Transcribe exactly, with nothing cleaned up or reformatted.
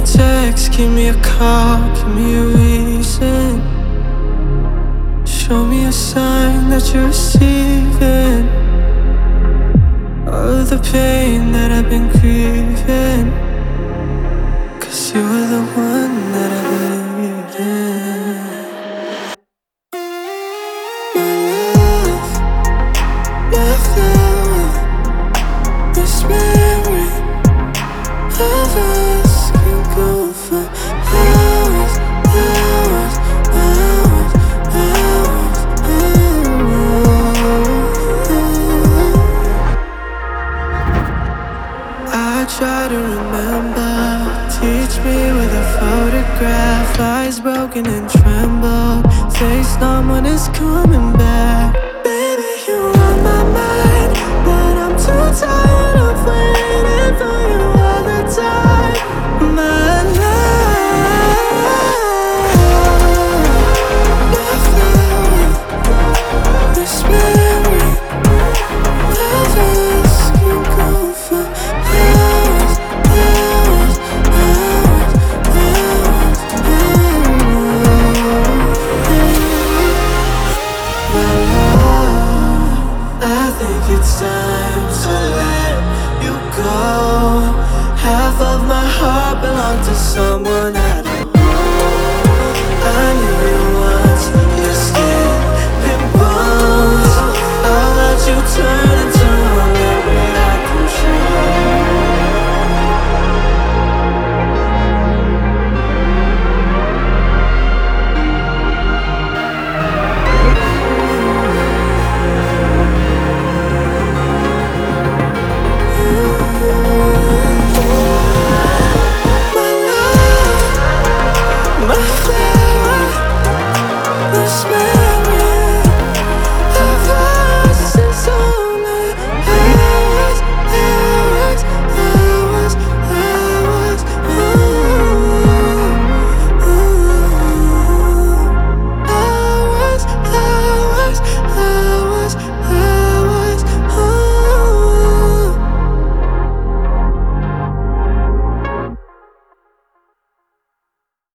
text, give me a call, give me a reason. Show me a sign that you're receiving all of the pain that I've been grieving. Cause you're the one that I believe in. My love, this memory of us can go for hours, hours, hours, hours, hours. I try to remember, teach me with a photograph. Eyes broken and tremble, face numb when it's coming back. Baby, you're on my mind, but I'm too tired